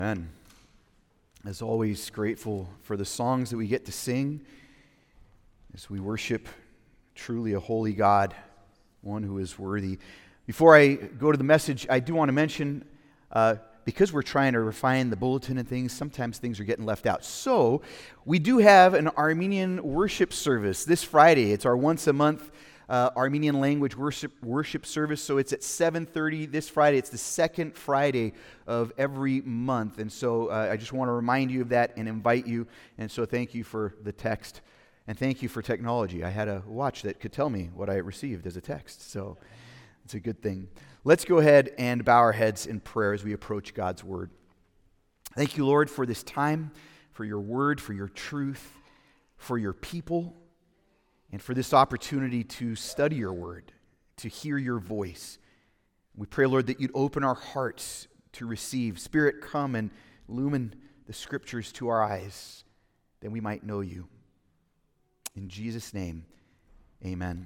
Amen. As always, grateful for the songs that we get to sing as we worship truly a holy God, one who is worthy. Before I go to the message, I do want to mention, because we're trying to refine the bulletin and things, sometimes things are getting left out. So, we do have an Armenian worship service this Friday. It's our once-a-month Armenian language worship service. So it's at 7:30 this Friday. It's the second Friday of every month. And so I just want to remind you of that and invite you. And so thank you for the text. And thank you for technology. I had a watch that could tell me what I received as a text. So it's a good thing. Let's go ahead and bow our heads in prayer as we approach God's Word. Thank you, Lord, for this time, for your Word, for your truth, for your people, and for this opportunity to study your Word, to hear your voice. We pray, Lord, that you'd open our hearts to receive. Spirit, come and illumine the Scriptures to our eyes, that we might know you. In Jesus' name, amen.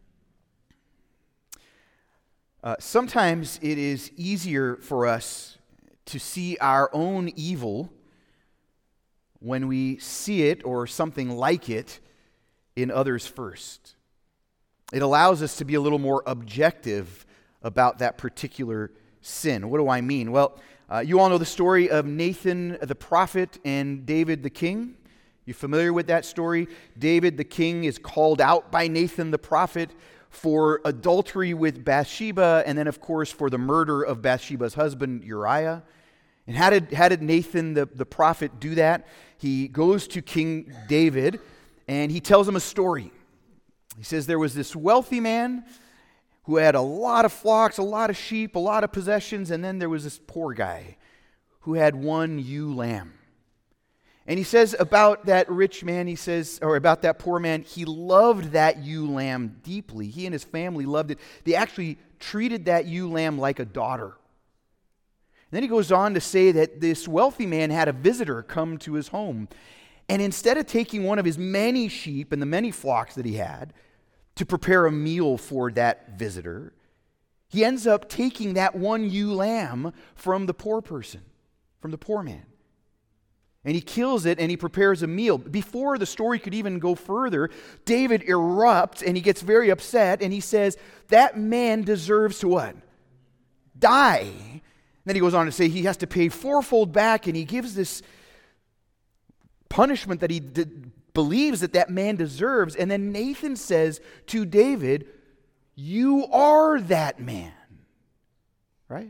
Sometimes it is easier for us to see our own evil when we see it or something like it in others first. It allows us to be a little more objective about that particular sin. What do I mean? Well, you all know the story of Nathan the prophet and David the king. You familiar with that story? David the king is called out by Nathan the prophet for adultery with Bathsheba, and then, of course, for the murder of Bathsheba's husband, Uriah. And how did Nathan the prophet do that? He goes to King David, and he tells him a story. He says there was this wealthy man who had a lot of flocks, a lot of sheep, a lot of possessions, and then there was this poor guy who had one ewe lamb. And he says about that rich man, about that poor man, he loved that ewe lamb deeply. He and his family loved it. They actually treated that ewe lamb like a daughter. And then he goes on to say that this wealthy man had a visitor come to his home. And instead of taking one of his many sheep and the many flocks that he had to prepare a meal for that visitor, he ends up taking that one ewe lamb from the poor person, from the poor man. And he kills it and he prepares a meal. Before the story could even go further, David erupts and he gets very upset and he says, that man deserves to what? Die. And then he goes on to say he has to pay fourfold back, and he gives this punishment that he believes that man deserves. And then Nathan says to David, you are that man. Right?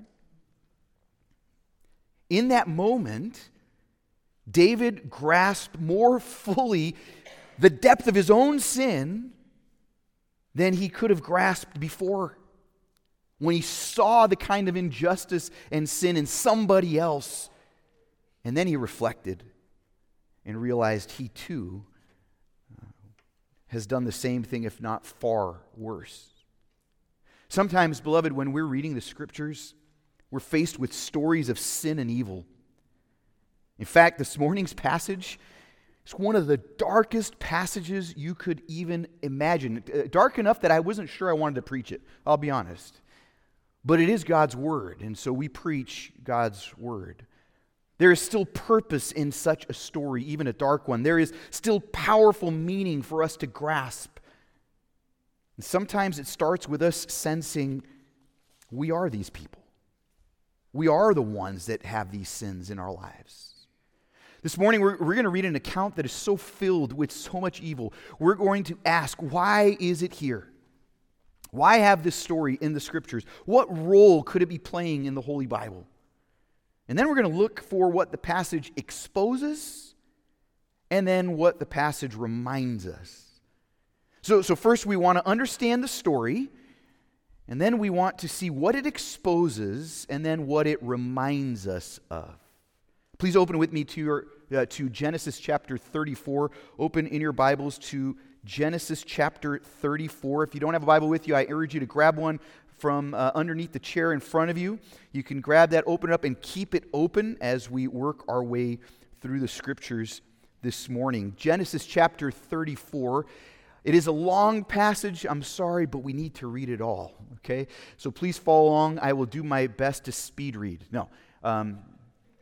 In that moment, David grasped more fully the depth of his own sin than he could have grasped before, when he saw the kind of injustice and sin in somebody else. And then he reflected and realized he too has done the same thing, if not far worse. Sometimes, beloved, when we're reading the Scriptures, we're faced with stories of sin and evil. In fact, this morning's passage is one of the darkest passages you could even imagine. Dark enough that I wasn't sure I wanted to preach it, I'll be honest. But it is God's Word, and so we preach God's Word. There is still purpose in such a story, even a dark one. There is still powerful meaning for us to grasp. And sometimes it starts with us sensing we are these people. We are the ones that have these sins in our lives. This morning, we're going to read an account that is so filled with so much evil. We're going to ask, why is it here? Why have this story in the Scriptures? What role could it be playing in the Holy Bible? And then we're going to look for what the passage exposes and then what the passage reminds us. So first we want to understand the story, and then we want to see what it exposes and then what it reminds us of. Please open with me to Genesis chapter 34. Open in your Bibles to Genesis chapter 34. If you don't have a Bible with you, I urge you to grab one from underneath the chair in front of you. You can grab that, open it up, and keep it open as we work our way through the Scriptures this morning. Genesis chapter 34. It is a long passage. I'm sorry, but we need to read it all, okay? So please follow along. I will do my best to speed read. No.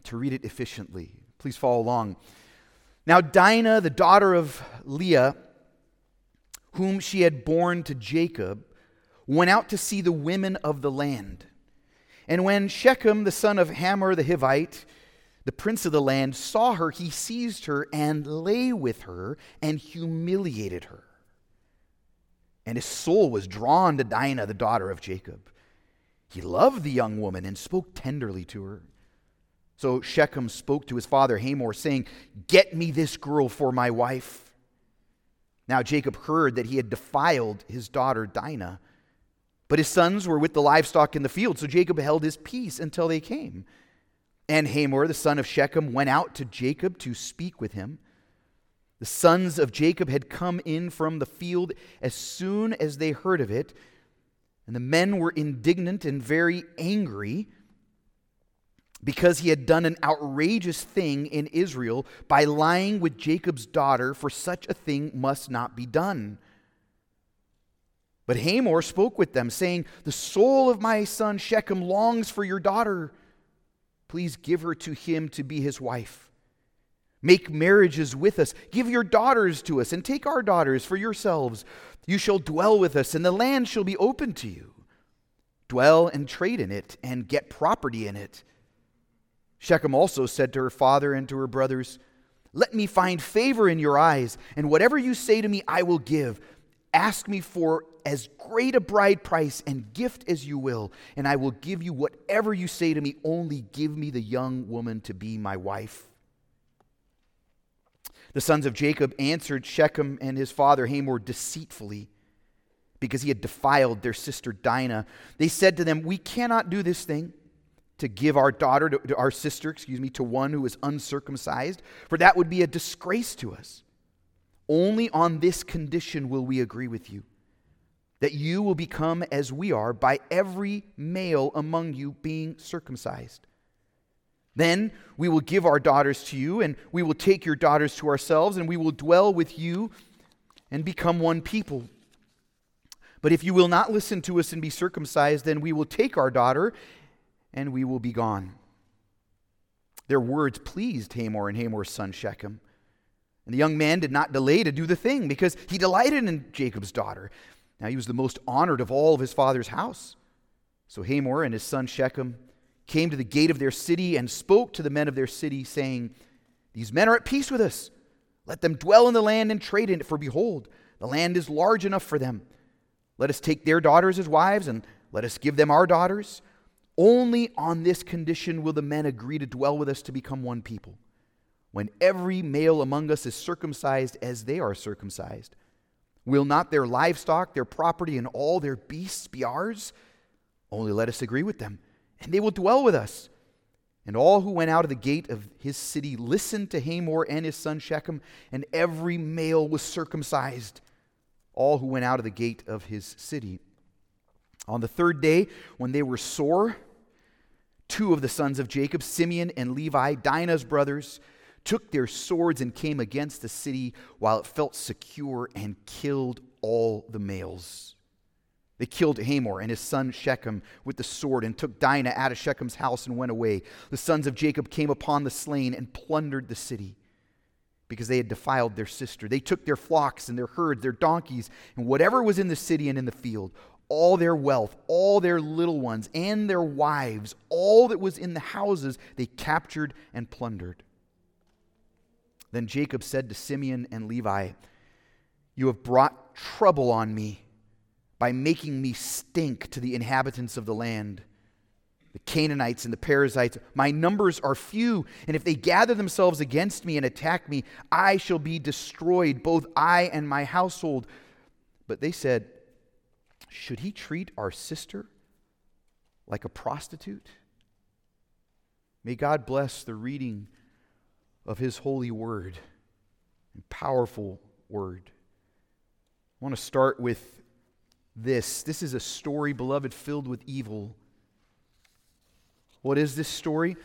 to read it efficiently. Please follow along. Now Dinah, the daughter of Leah, whom she had borne to Jacob, went out to see the women of the land. And when Shechem, the son of Hamor the Hivite, the prince of the land, saw her, he seized her and lay with her and humiliated her. And his soul was drawn to Dinah, the daughter of Jacob. He loved the young woman and spoke tenderly to her. So Shechem spoke to his father Hamor, saying, "Get me this girl for my wife." Now Jacob heard that he had defiled his daughter Dinah, but his sons were with the livestock in the field, so Jacob held his peace until they came. And Hamor, the son of Shechem, went out to Jacob to speak with him. The sons of Jacob had come in from the field as soon as they heard of it, and the men were indignant and very angry because he had done an outrageous thing in Israel by lying with Jacob's daughter, for such a thing must not be done. But Hamor spoke with them, saying, "The soul of my son Shechem longs for your daughter. Please give her to him to be his wife. Make marriages with us. Give your daughters to us, and take our daughters for yourselves. You shall dwell with us, and the land shall be open to you. Dwell and trade in it, and get property in it." Shechem also said to her father and to her brothers, "Let me find favor in your eyes, and whatever you say to me I will give. Ask me for as great a bride price and gift as you will, and I will give you whatever you say to me. Only give me the young woman to be my wife." The sons of Jacob answered Shechem and his father Hamor deceitfully, because he had defiled their sister Dinah. They said to them, "We cannot do this thing, to give our daughter, to our sister, to one who is uncircumcised, for that would be a disgrace to us. Only on this condition will we agree with you, that you will become as we are by every male among you being circumcised. Then we will give our daughters to you, and we will take your daughters to ourselves, and we will dwell with you and become one people. But if you will not listen to us and be circumcised, then we will take our daughter and we will be gone." Their words pleased Hamor and Hamor's son Shechem. And the young man did not delay to do the thing, because he delighted in Jacob's daughter. Now he was the most honored of all of his father's house. So Hamor and his son Shechem came to the gate of their city and spoke to the men of their city, saying, "These men are at peace with us. Let them dwell in the land and trade in it, for behold, the land is large enough for them. Let us take their daughters as wives, and let us give them our daughters. Only on this condition will the men agree to dwell with us to become one people. When every male among us is circumcised as they are circumcised, will not their livestock, their property, and all their beasts be ours? Only let us agree with them, and they will dwell with us." And all who went out of the gate of his city listened to Hamor and his son Shechem, and every male was circumcised, all who went out of the gate of his city. On the third day, when they were sore, two of the sons of Jacob, Simeon and Levi, Dinah's brothers, took their swords and came against the city while it felt secure, and killed all the males. They killed Hamor and his son Shechem with the sword, and took Dinah out of Shechem's house and went away. The sons of Jacob came upon the slain and plundered the city, because they had defiled their sister. They took their flocks and their herds, their donkeys, and whatever was in the city and in the field, all their wealth, all their little ones, and their wives, all that was in the houses, they captured and plundered. Then Jacob said to Simeon and Levi, "You have brought trouble on me by making me stink to the inhabitants of the land, the Canaanites and the Perizzites. My numbers are few, and if they gather themselves against me and attack me, I shall be destroyed, both I and my household." But they said, "Should he treat our sister like a prostitute?" May God bless the reading of his holy word and powerful word. I want to start with this. This is a story, beloved, filled with evil. What is this story?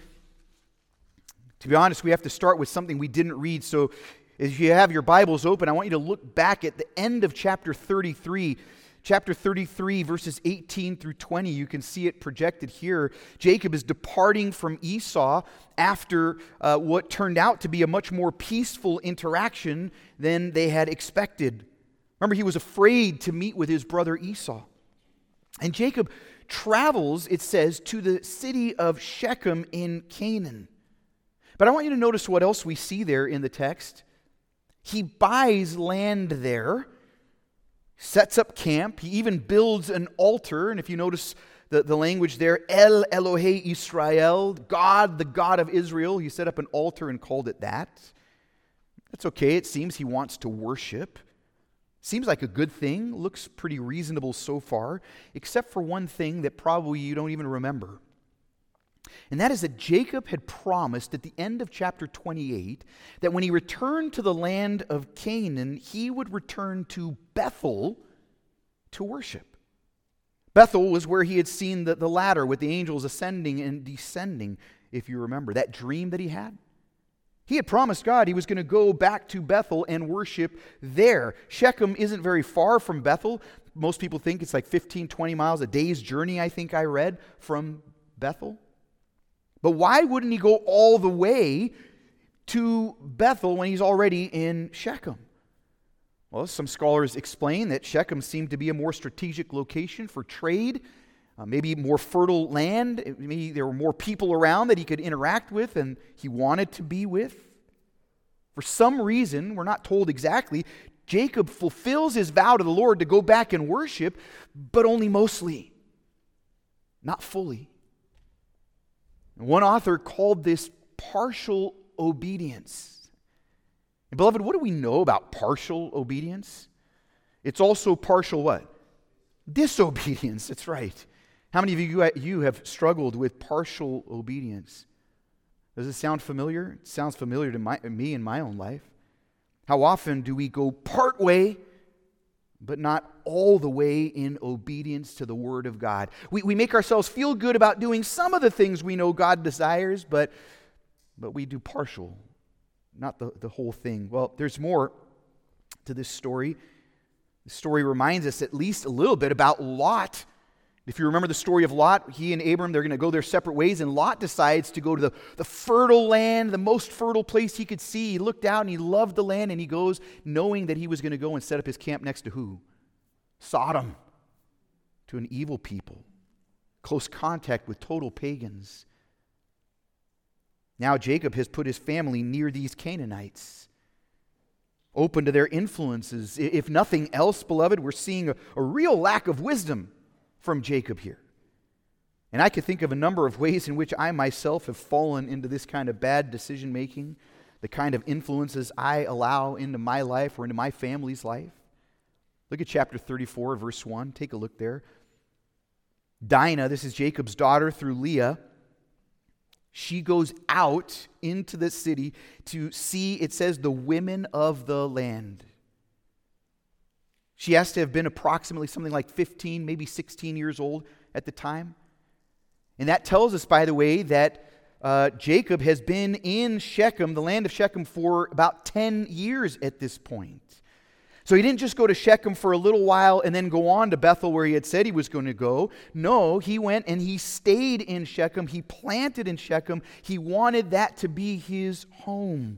To be honest, we have to start with something we didn't read. So if you have your Bibles open, I want you to look back at the end of chapter 33. Chapter 33, verses 18 through 20, you can see it projected here. Jacob is departing from Esau after what turned out to be a much more peaceful interaction than they had expected. Remember, he was afraid to meet with his brother Esau. And Jacob travels, it says, to the city of Shechem in Canaan. But I want you to notice what else we see there in the text. He buys land there, sets up camp. He even builds an altar. And if you notice the language there, El Elohe Israel, God, the God of Israel. He set up an altar and called it that. That's okay. It seems he wants to worship. Seems like a good thing. Looks pretty reasonable so far, except for one thing that probably you don't even remember. And that is that Jacob had promised at the end of chapter 28 that when he returned to the land of Canaan, he would return to Bethel to worship. Bethel was where he had seen the ladder with the angels ascending and descending, if you remember, that dream that he had. He had promised God he was going to go back to Bethel and worship there. Shechem isn't very far from Bethel. Most people think it's like 15, 20 miles, a day's journey, I think I read, from Bethel. But why wouldn't he go all the way to Bethel when he's already in Shechem? Well, some scholars explain that Shechem seemed to be a more strategic location for trade, maybe more fertile land. Maybe there were more people around that he could interact with and he wanted to be with. For some reason, we're not told exactly, Jacob fulfills his vow to the Lord to go back and worship, but only mostly, not fully. And one author called this partial obedience. And beloved, what do we know about partial obedience? It's also partial what? Disobedience. That's right. How many of you have struggled with partial obedience? Does it sound familiar? It sounds familiar to me in my own life. How often do we go part way, but not all the way in obedience to the Word of God? We make ourselves feel good about doing some of the things we know God desires, but we do partial, not the whole thing. Well, there's more to this story. The story reminds us at least a little bit about Lot. If you remember the story of Lot, he and Abram, they're going to go their separate ways, and Lot decides to go to the fertile land, the most fertile place he could see. He looked out and he loved the land, and he goes knowing that he was going to go and set up his camp next to who? Sodom, to an evil people, close contact with total pagans. Now Jacob has put his family near these Canaanites, open to their influences. If nothing else, beloved, we're seeing a real lack of wisdom from Jacob here. And I could think of a number of ways in which I myself have fallen into this kind of bad decision making, the kind of influences I allow into my life or into my family's life. Look at chapter 34, verse 1. Take a look there. Dinah, this is Jacob's daughter through Leah, she goes out into the city to see, it says, the women of the land. She has to have been approximately something like 15, maybe 16 years old at the time. And that tells us, by the way, that Jacob has been in Shechem, the land of Shechem, for about 10 years at this point. So he didn't just go to Shechem for a little while and then go on to Bethel where he had said he was going to go. No, he went and he stayed in Shechem. He planted in Shechem. He wanted that to be his home.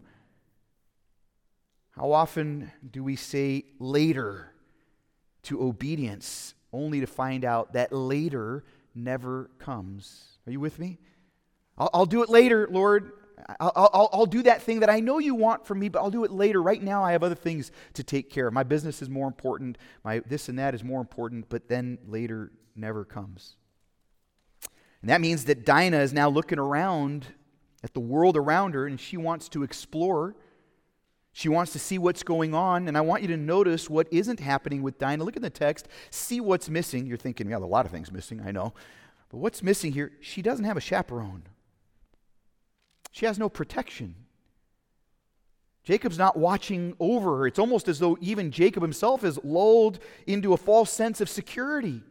How often do we say later to obedience, only to find out that later never comes? Are you with me? I'll do it later, Lord. I'll do that thing that I know you want from me, but I'll do it later. Right now I have other things to take care of. My business is more important. My this and that is more important, but then later never comes. And that means that Dinah is now looking around at the world around her, and she wants to explore. She wants to see what's going on, and I want you to notice what isn't happening with Dinah. Look at the text. See what's missing. You're thinking, yeah, a lot of things missing, I know. But what's missing here? She doesn't have a chaperone. She has no protection. Jacob's not watching over her. It's almost as though even Jacob himself is lulled into a false sense of security.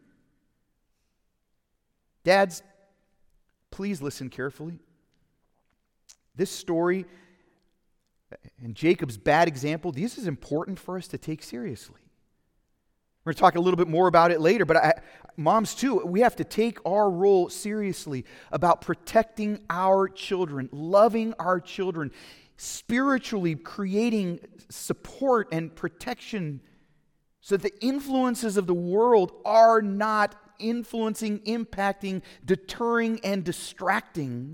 Dads, please listen carefully. This story and Jacob's bad example, this is important for us to take seriously. We're going to talk a little bit more about it later, but moms too, we have to take our role seriously about protecting our children, loving our children, spiritually creating support and protection so that the influences of the world are not influencing, impacting, deterring, and distracting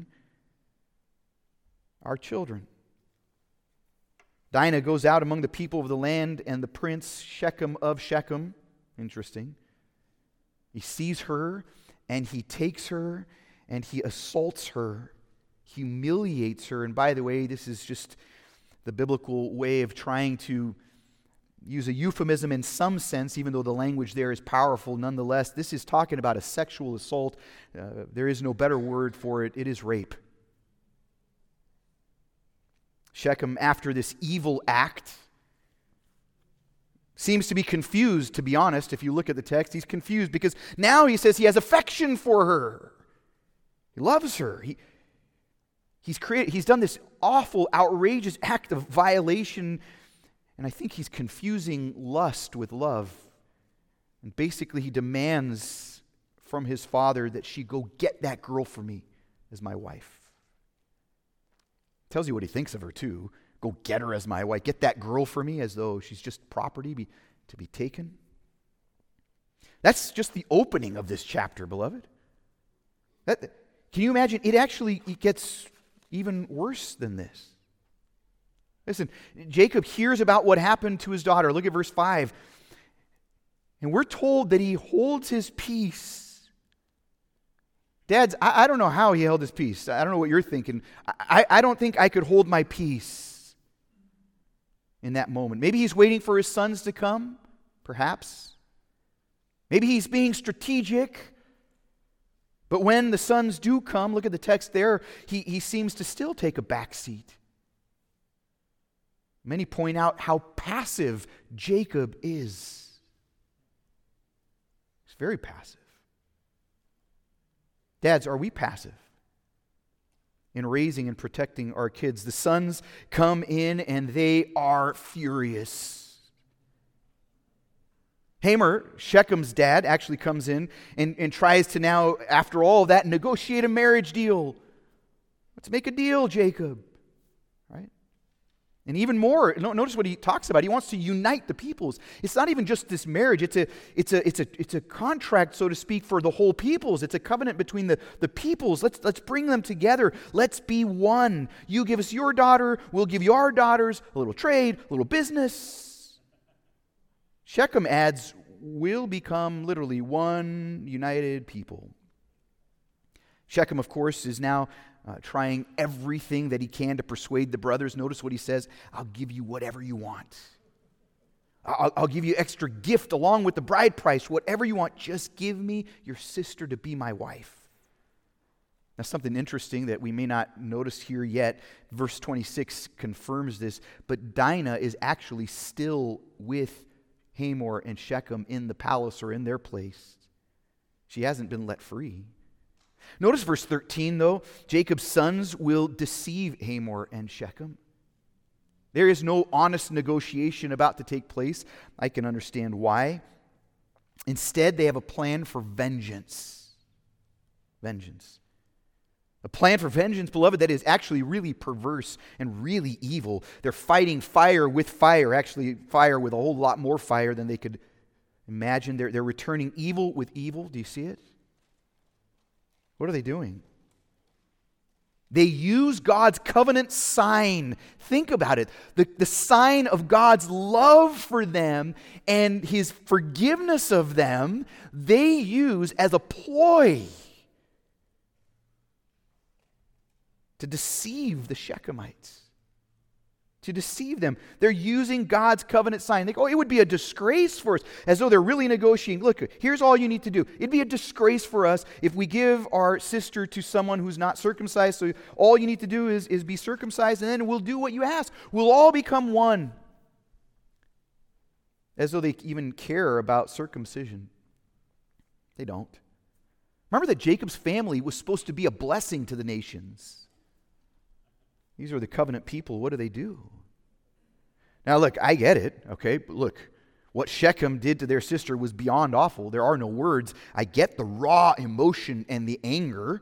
our children. Dinah goes out among the people of the land, and the prince Shechem of Shechem, interesting, he sees her, and he takes her, and he assaults her, humiliates her. And by the way, this is just the biblical way of trying to use a euphemism in some sense, even though the language there is powerful nonetheless. This is talking about a sexual assault. There is no better word for it. It is rape. Shechem, after this evil act, seems to be confused, to be honest. If you look at the text, he's confused because now he says he has affection for her. He loves her. He's done this awful, outrageous act of violation, and I think he's confusing lust with love. And basically he demands from his father that she go get that girl for me as my wife. Tells you what he thinks of her too. Go get her as my wife. Get that girl for me, as though she's just property to be taken. That's just the opening of this chapter, beloved. Can you imagine? It gets even worse than this. Listen, Jacob hears about what happened to his daughter. Look at verse 5. And we're told that he holds his peace. Dads, I don't know how he held his peace. I don't know what you're thinking. I don't think I could hold my peace in that moment. Maybe he's waiting for his sons to come, perhaps. Maybe he's being strategic. But when the sons do come, look at the text there, he seems to still take a back seat. Many point out how passive Jacob is. He's very passive. Dads, are we passive in raising and protecting our kids? The sons come in and they are furious. Hamor, Shechem's dad, actually comes in and tries to now, after all of that, negotiate a marriage deal. Let's make a deal, Jacob. Right? And even more, notice what he talks about. He wants to unite the peoples. It's not even just this marriage. It's a contract, so to speak, for the whole peoples. It's a covenant between the peoples. Let's bring them together. Let's be one. You give us your daughter, we'll give you our daughters. A little trade, a little business. Shechem adds, we'll become literally one united people. Shechem, of course, is now trying everything that he can to persuade the brothers. Notice what he says, I'll give you whatever you want. I'll give you extra gift along with the bride price, whatever you want. Just give me your sister to be my wife. Now, something interesting that we may not notice here yet, verse 26 confirms this, but Dinah is actually still with Hamor and Shechem in the palace or in their place. She hasn't been let free. Notice verse 13, though. Jacob's sons will deceive Hamor and Shechem. There is no honest negotiation about to take place. I can understand why. Instead, they have a plan for vengeance. Vengeance. A plan for vengeance, beloved, that is actually really perverse and really evil. They're fighting fire with fire, actually fire with a whole lot more fire than they could imagine. They're returning evil with evil. Do you see it? What are they doing? They use God's covenant sign. Think about it. The sign of God's love for them and his forgiveness of them, they use as a ploy to deceive the Shechemites. To deceive them. They're using God's covenant sign. They go, it would be a disgrace for us, as though they're really negotiating. Look, here's all you need to do. It'd be a disgrace for us if we give our sister to someone who's not circumcised. So all you need to do is be circumcised, and then we'll do what you ask. We'll all become one. As though they even care about circumcision. They don't. Remember that Jacob's family was supposed to be a blessing to the nations. These are the covenant people. What do? Now look, I get it, okay? But look, What Shechem did to their sister was beyond awful. There are no words. I get the raw emotion and the anger.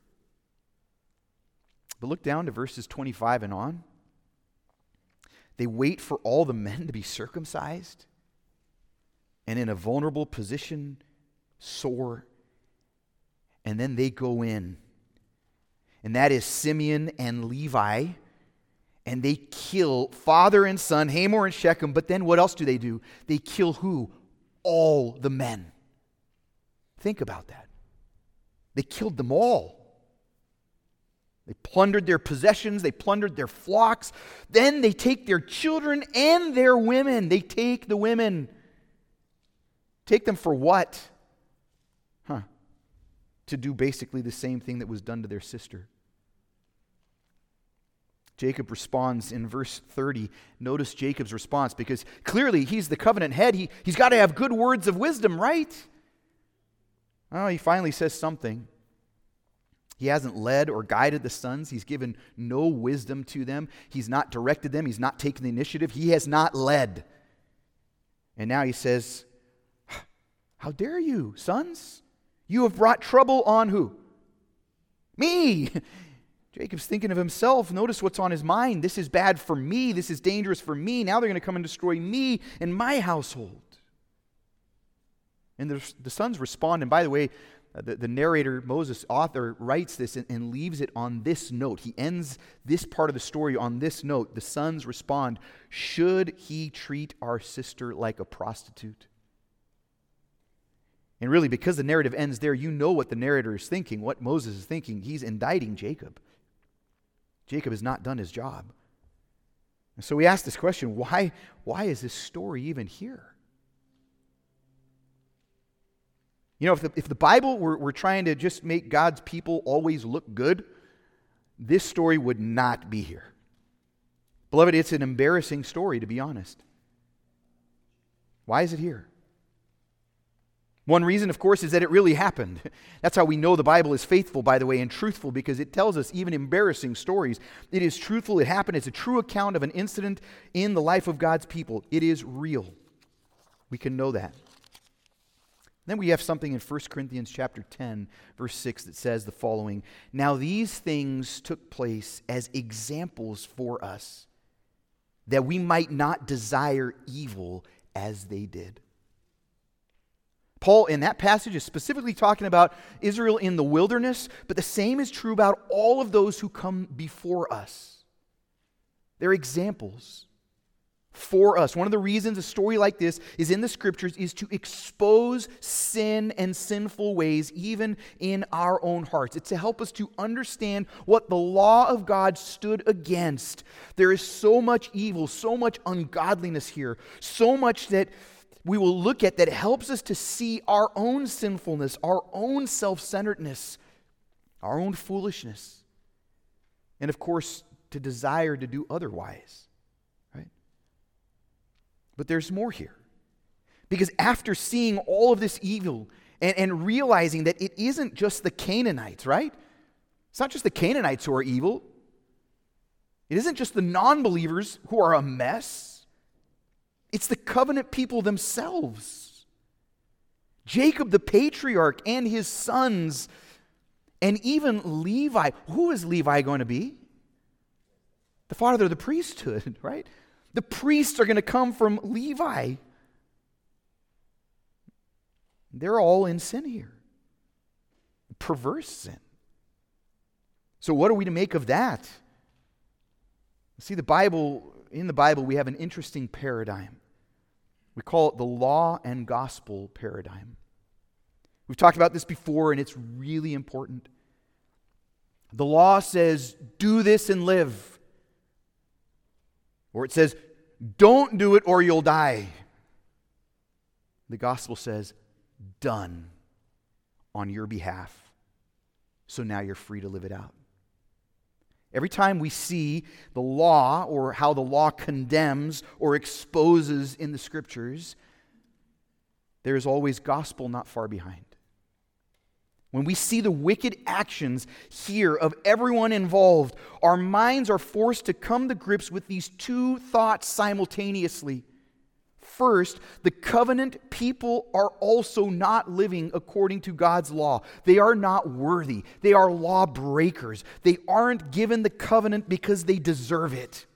But look down to verses 25 and on. They wait for all the men to be circumcised, and in a vulnerable position, sore. And then they go in. And that is Simeon and Levi. And they kill father and son, Hamor and Shechem. But then what else do? They kill who? All the men. Think about that. They killed them all. They plundered their possessions. They plundered their flocks. Then they take their children and their women. They take the women. Take them for what? To do basically the same thing that was done to their sister. Jacob responds in verse 30. Notice Jacob's response, because clearly he's the covenant head. He's got to have good words of wisdom, right? Oh, he finally says something. He hasn't led or guided the sons. He's given no wisdom to them. He's not directed them. He's not taken the initiative. He has not led. And now he says, how dare you, sons? You have brought trouble on who? Me. Jacob's thinking of himself. Notice what's on his mind. This is bad for me. This is dangerous for me. Now they're going to come and destroy me and my household. And the sons respond. And by the way, the narrator, Moses, author, writes this and leaves it on this note. He ends this part of the story on this note. The sons respond, should he treat our sister like a prostitute? And really, because the narrative ends there, you know what the narrator is thinking, what Moses is thinking. He's indicting Jacob. Jacob has not done his job. And so we ask this question, why is this story even here? You know, if the Bible were trying to just make God's people always look good, this story would not be here. Beloved, it's an embarrassing story, to be honest. Why is it here? One reason, of course, is that it really happened. That's how we know the Bible is faithful, by the way, and truthful, because it tells us even embarrassing stories. It is truthful. It happened. It's a true account of an incident in the life of God's people. It is real. We can know that. Then we have something in 1 Corinthians chapter 10, verse 6 that says the following, now these things took place as examples for us, that we might not desire evil as they did. Paul, in that passage, is specifically talking about Israel in the wilderness, but the same is true about all of those who come before us. They're examples for us. One of the reasons a story like this is in the Scriptures is to expose sin and sinful ways, even in our own hearts. It's to help us to understand what the law of God stood against. There is so much evil, so much ungodliness here, so much that we will look at that helps us to see our own sinfulness, our own self-centeredness, our own foolishness, and of course, to desire to do otherwise, right? But there's more here. Because after seeing all of this evil and realizing that it isn't just the Canaanites, right? It's not just the Canaanites who are evil. It isn't just the non-believers who are a mess. It's the covenant people themselves. Jacob the patriarch and his sons, and even Levi. Who is Levi going to be? The father of the priesthood, right? The priests are going to come from Levi. They're all in sin here. Perverse sin. So what are we to make of that? See, in the Bible, we have an interesting paradigm. We call it the law and gospel paradigm. We've talked about this before, and it's really important. The law says, do this and live. Or it says, don't do it or you'll die. The gospel says, done on your behalf. So now you're free to live it out. Every time we see the law or how the law condemns or exposes in the Scriptures, there is always gospel not far behind. When we see the wicked actions here of everyone involved, our minds are forced to come to grips with these two thoughts simultaneously. First, the covenant people are also not living according to God's law. They are not worthy. They are law breakers. They aren't given the covenant because they deserve it.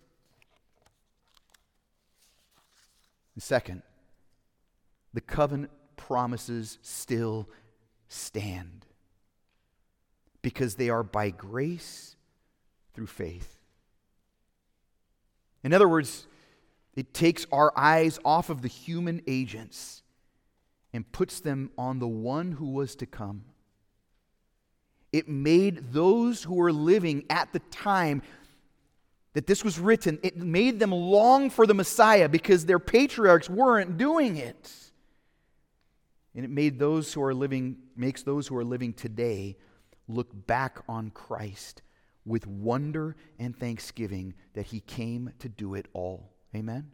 Second, the covenant promises still stand because they are by grace through faith. In other words, it takes our eyes off of the human agents and puts them on the one who was to come. It made those who were living at the time that this was written, it made them long for the Messiah because their patriarchs weren't doing it. And it made those who are living, makes those who are living today look back on Christ with wonder and thanksgiving that he came to do it all. Amen?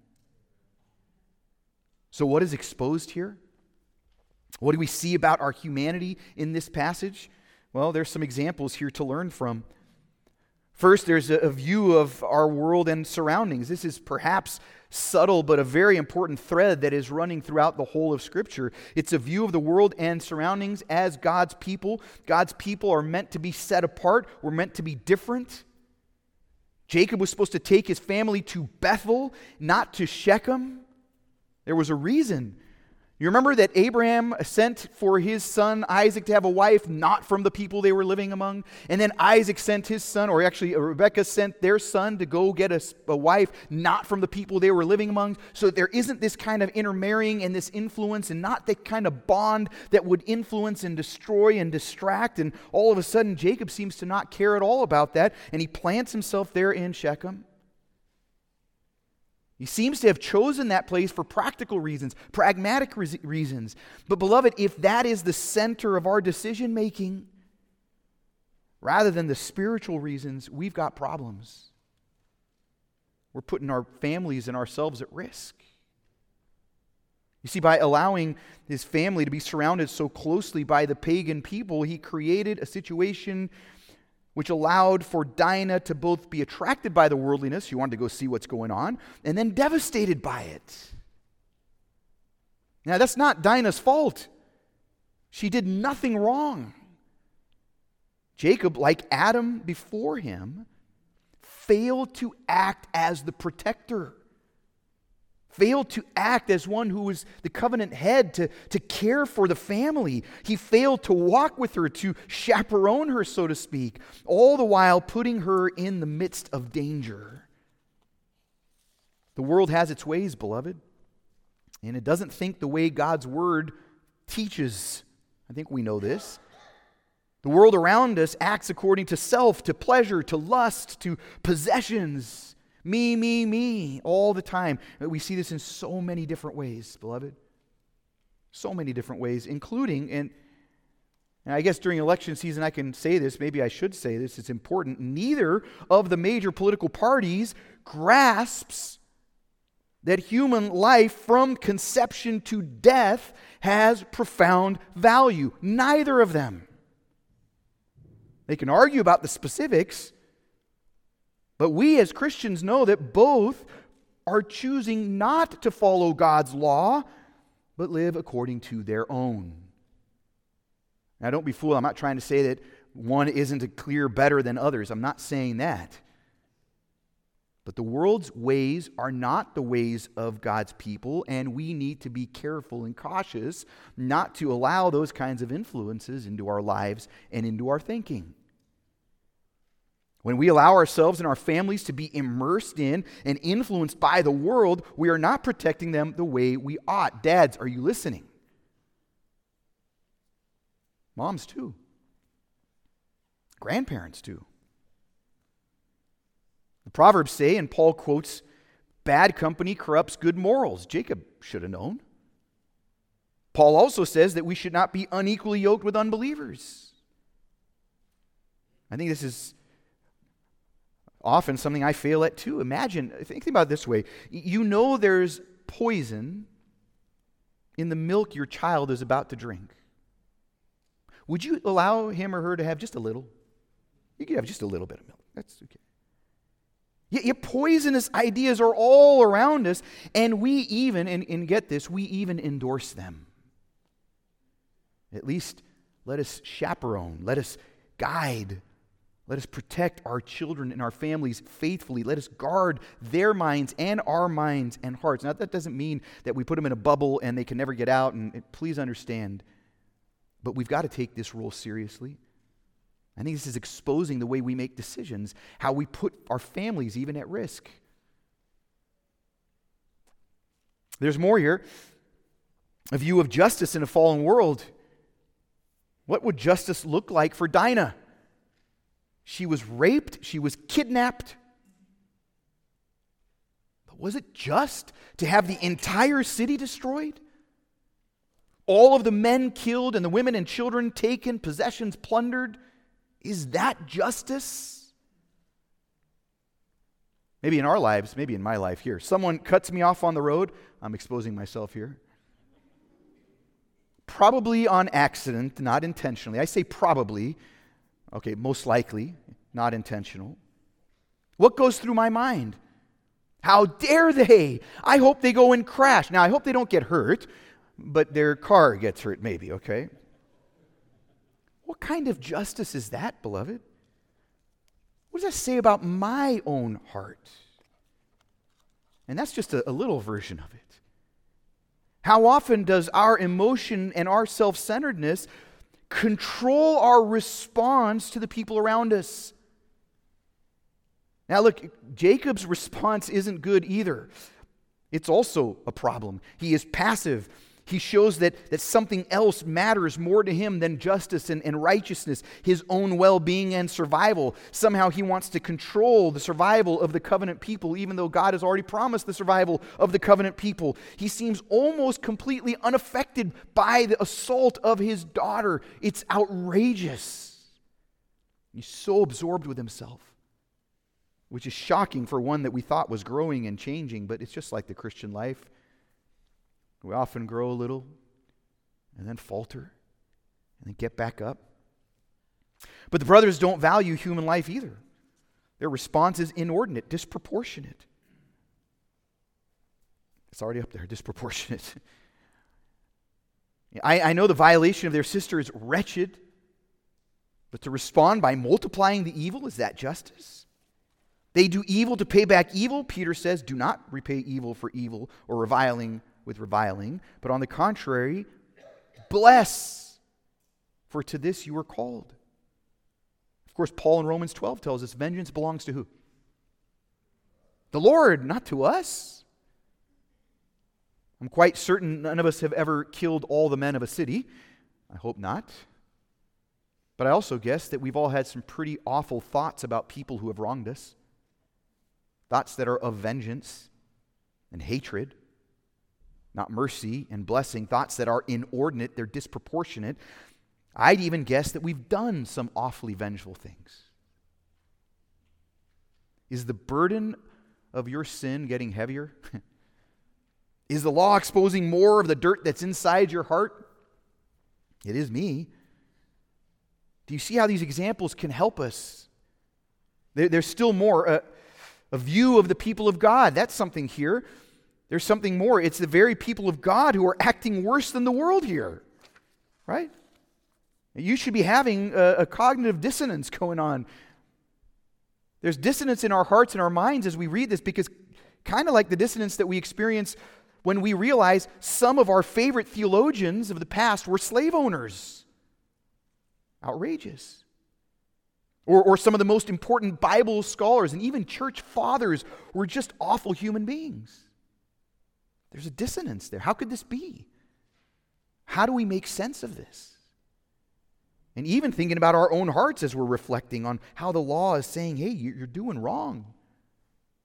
So what is exposed here? What do we see about our humanity in this passage? Well, there's some examples here to learn from. First, there's a view of our world and surroundings. This is perhaps subtle, but a very important thread that is running throughout the whole of Scripture. It's a view of the world and surroundings as God's people. God's people are meant to be set apart. We're meant to be different. Jacob was supposed to take his family to Bethel, not to Shechem. There was a reason. You remember that Abraham sent for his son Isaac to have a wife not from the people they were living among? And then Isaac sent his son, or actually Rebekah sent their son to go get a wife not from the people they were living among, so that there isn't this kind of intermarrying and this influence and not the kind of bond that would influence and destroy and distract. And all of a sudden Jacob seems to not care at all about that, and he plants himself there in Shechem. He seems to have chosen that place for practical reasons, pragmatic reasons. But beloved, if that is the center of our decision making, rather than the spiritual reasons, we've got problems. We're putting our families and ourselves at risk. You see, by allowing his family to be surrounded so closely by the pagan people, he created a situation which allowed for Dinah to both be attracted by the worldliness, she wanted to go see what's going on, and then devastated by it. Now, that's not Dinah's fault. She did nothing wrong. Jacob, like Adam before him, failed to act as the protector, failed to act as one who was the covenant head to care for the family. He failed to walk with her, to chaperone her, so to speak, all the while putting her in the midst of danger. The world has its ways, beloved, and it doesn't think the way God's word teaches. I think we know this. The world around us acts according to self, to pleasure, to lust, to possessions. Me, all the time. We see this in so many different ways, beloved. So many different ways, including, and I guess during election season I can say this, maybe I should say this, it's important, neither of the major political parties grasps that human life from conception to death has profound value. Neither of them. They can argue about the specifics, but we as Christians know that both are choosing not to follow God's law, but live according to their own. Now, don't be fooled. I'm not trying to say that one isn't a clear better than others. I'm not saying that. But the world's ways are not the ways of God's people, and we need to be careful and cautious not to allow those kinds of influences into our lives and into our thinking. When we allow ourselves and our families to be immersed in and influenced by the world, we are not protecting them the way we ought. Dads, are you listening? Moms too. Grandparents too. The Proverbs say, and Paul quotes, bad company corrupts good morals. Jacob should have known. Paul also says that we should not be unequally yoked with unbelievers. I think this is often something I fail at too. Think about it this way. You know there's poison in the milk your child is about to drink. Would you allow him or her to have just a little? You could have just a little bit of milk. That's okay. Yet poisonous ideas are all around us, and we even, and get this, we even endorse them. At least let us chaperone, let us guide, let us protect our children and our families faithfully. Let us guard their minds and our minds and hearts. Now, that doesn't mean that we put them in a bubble and they can never get out, and please understand. But we've got to take this rule seriously. I think this is exposing the way we make decisions, how we put our families even at risk. There's more here. A view of justice in a fallen world. What would justice look like for Dinah? She was raped, she was kidnapped. But was it just to have the entire city destroyed? All of the men killed and the women and children taken, possessions plundered? Is that justice? Maybe in our lives, maybe in my life here. Someone cuts me off on the road. I'm exposing myself here. Probably on accident, not intentionally. I say probably. Okay, most likely, not intentional. What goes through my mind? How dare they? I hope they go and crash. Now, I hope they don't get hurt, but their car gets hurt maybe, okay? What kind of justice is that, beloved? What does that say about my own heart? And that's just a little version of it. How often does our emotion and our self-centeredness control our response to the people around us? Now look, Jacob's response isn't good either. It's also a problem. He is passive. He shows that something else matters more to him than justice and righteousness, his own well-being and survival. Somehow he wants to control the survival of the covenant people, even though God has already promised the survival of the covenant people. He seems almost completely unaffected by the assault of his daughter. It's outrageous. He's so absorbed with himself, which is shocking for one that we thought was growing and changing, but it's just like the Christian life. We often grow a little and then falter and then get back up. But the brothers don't value human life either. Their response is inordinate, disproportionate. It's already up there, disproportionate. I know the violation of their sister is wretched, but to respond by multiplying the evil, is that justice? They do evil to pay back evil. Peter says, do not repay evil for evil or reviling with reviling, but on the contrary, bless, for to this you were called. Of course, Paul in Romans 12 tells us vengeance belongs to who? The Lord, not to us. I'm quite certain none of us have ever killed all the men of a city. I hope not. But I also guess that we've all had some pretty awful thoughts about people who have wronged us. Thoughts that are of vengeance and hatred, not mercy and blessing, thoughts that are inordinate, they're disproportionate. I'd even guess that we've done some awfully vengeful things. Is the burden of your sin getting heavier? Is the law exposing more of the dirt that's inside your heart? It is me. Do you see how these examples can help us? There's still more. A view of the people of God. That's something here. There's something more. It's the very people of God who are acting worse than the world here. Right? You should be having a cognitive dissonance going on. There's dissonance in our hearts and our minds as we read this, because kind of like the dissonance that we experience when we realize some of our favorite theologians of the past were slave owners. Outrageous. Or some of the most important Bible scholars and even church fathers were just awful human beings. There's a dissonance there. How could this be? How do we make sense of this? And even thinking about our own hearts as we're reflecting on how the law is saying, hey, you're doing wrong.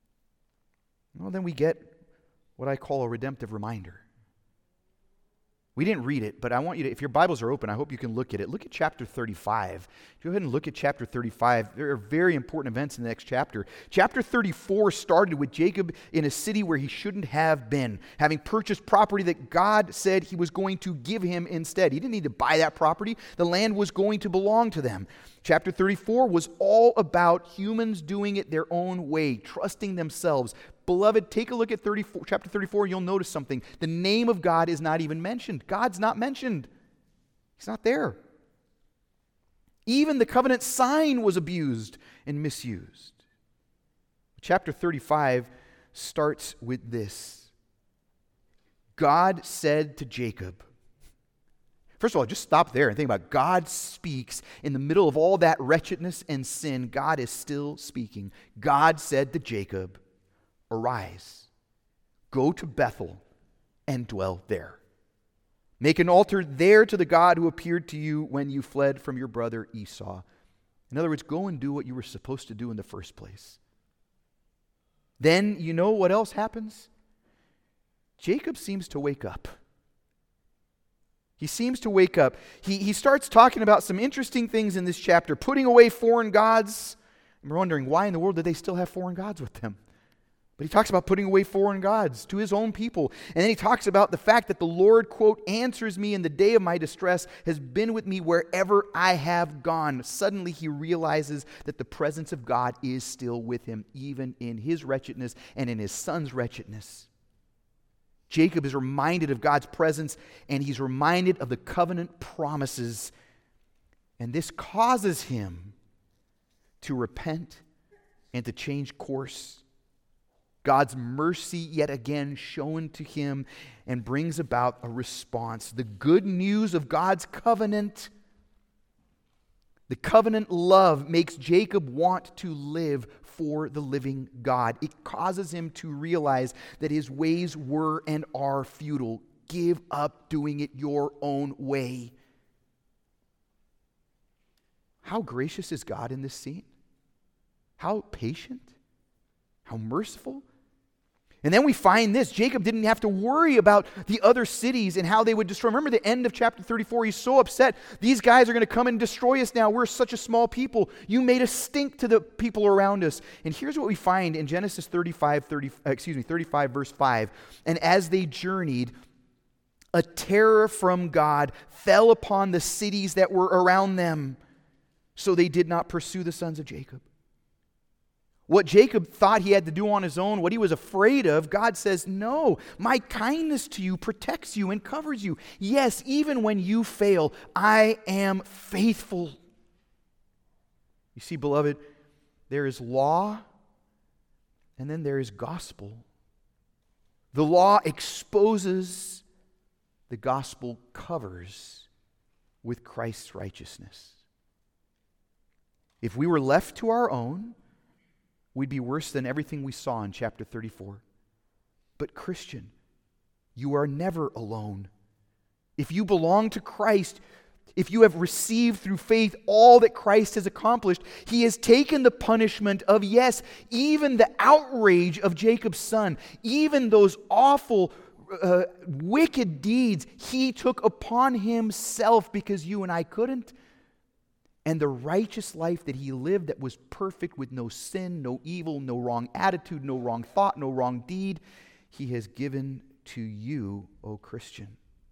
Well, then we get what I call a redemptive reminder. We didn't read it, but I want you to, if your Bibles are open, I hope you can look at it. Look at chapter 35. Go ahead and look at chapter 35. There are very important events in the next chapter. Chapter 34 started with Jacob in a city where he shouldn't have been, having purchased property that God said he was going to give him instead. He didn't need to buy that property. The land was going to belong to them. Chapter 34 was all about humans doing it their own way, trusting themselves. Beloved, take a look at chapter 34, you'll notice something. The name of God is not even mentioned. God's not mentioned. He's not there. Even the covenant sign was abused and misused. Chapter 35 starts with this. God said to Jacob, first of all, just stop there and think about it. God speaks in the middle of all that wretchedness and sin. God is still speaking. God said to Jacob, arise, go to Bethel and dwell there. Make an altar there to the God who appeared to you when you fled from your brother Esau. In other words, go and do what you were supposed to do in the first place. Then you know what else happens? Jacob seems to wake up. He seems to wake up. He starts talking about some interesting things in this chapter, putting away foreign gods. And we're wondering, why in the world did they still have foreign gods with them? But he talks about putting away foreign gods to his own people. And then he talks about the fact that the Lord, quote, answers me in the day of my distress, has been with me wherever I have gone. Suddenly he realizes that the presence of God is still with him, even in his wretchedness and in his son's wretchedness. Jacob is reminded of God's presence, and he's reminded of the covenant promises. And this causes him to repent and to change course. God's mercy yet again shown to him and brings about a response. The good news of God's covenant, the covenant love, makes Jacob want to live for the living God. It causes him to realize that his ways were and are futile. Give up doing it your own way. How gracious is God in this scene? How patient? How merciful? And then we find this. Jacob didn't have to worry about the other cities and how they would destroy. Remember the end of chapter 34? He's so upset. These guys are going to come and destroy us now. We're such a small people. You made us stink to the people around us. And here's what we find in Genesis 35 verse 5. And as they journeyed, a terror from God fell upon the cities that were around them. So they did not pursue the sons of Jacob. What Jacob thought he had to do on his own, what he was afraid of, God says, no, my kindness to you protects you and covers you. Yes, even when you fail, I am faithful. You see, beloved, there is law and then there is gospel. The law exposes, the gospel covers with Christ's righteousness. If we were left to our own, we'd be worse than everything we saw in chapter 34. But Christian, you are never alone. If you belong to Christ, if you have received through faith all that Christ has accomplished, He has taken the punishment of, yes, even the outrage of Jacob's son, even those awful, wicked deeds He took upon Himself because you and I couldn't. And the righteous life that He lived that was perfect with no sin, no evil, no wrong attitude, no wrong thought, no wrong deed, He has given to you, O Christian.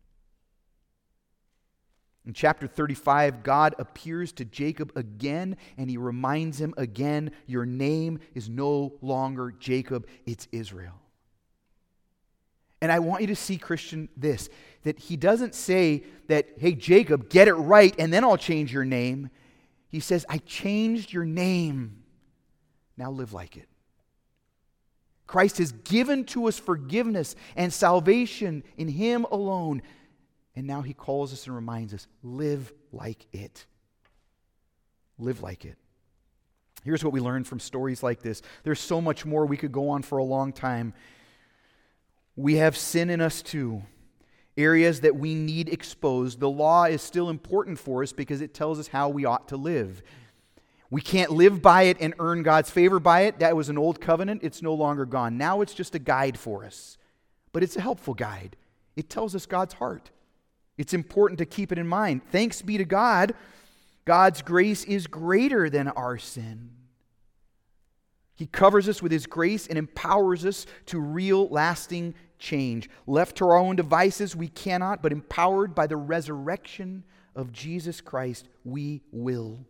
In chapter 35, God appears to Jacob again, and He reminds him again, your name is no longer Jacob, it's Israel. And I want you to see, Christian, this, that He doesn't say that, hey, Jacob, get it right, and then I'll change your name. He says, I changed your name. Now live like it. Christ has given to us forgiveness and salvation in Him alone. And now He calls us and reminds us, live like it. Live like it. Here's what we learn from stories like this. There's so much more. We could go on for a long time. We have sin in us too. Areas that we need exposed. The law is still important for us because it tells us how we ought to live. We can't live by it and earn God's favor by it. That was an old covenant. It's no longer gone. Now it's just a guide for us. But it's a helpful guide. It tells us God's heart. It's important to keep it in mind. Thanks be to God, God's grace is greater than our sin. He covers us with His grace and empowers us to real, lasting change. Left to our own devices, we cannot, but empowered by the resurrection of Jesus Christ, we will.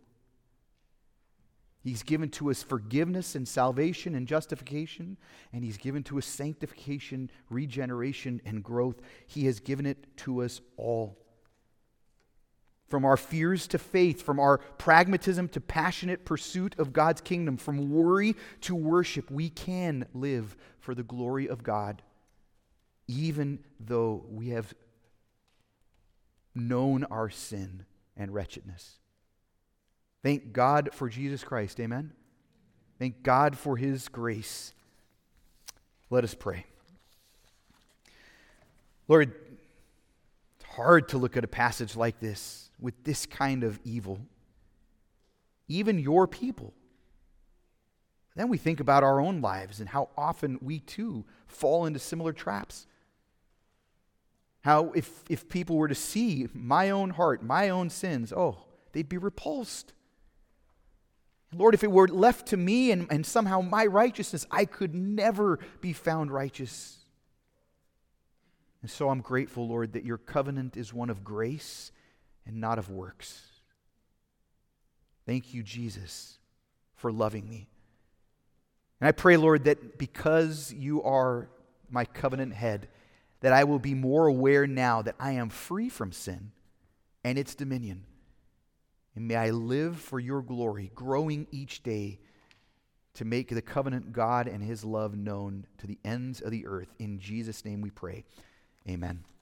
He's given to us forgiveness and salvation and justification, and He's given to us sanctification, regeneration, and growth. He has given it to us all. From our fears to faith, from our pragmatism to passionate pursuit of God's kingdom, from worry to worship, we can live for the glory of God, even though we have known our sin and wretchedness. Thank God for Jesus Christ, amen? Thank God for His grace. Let us pray. Lord, it's hard to look at a passage like this with this kind of evil. Even your people. Then we think about our own lives and how often we too fall into similar traps. How if people were to see my own heart, my own sins, they'd be repulsed. Lord, if it were left to me and somehow my righteousness, I could never be found righteous. And so I'm grateful, Lord, that your covenant is one of grace and not of works. Thank you, Jesus, for loving me. And I pray, Lord, that because you are my covenant head, that I will be more aware now that I am free from sin and its dominion. And may I live for your glory, growing each day to make the covenant God and His love known to the ends of the earth. In Jesus' name we pray. Amen.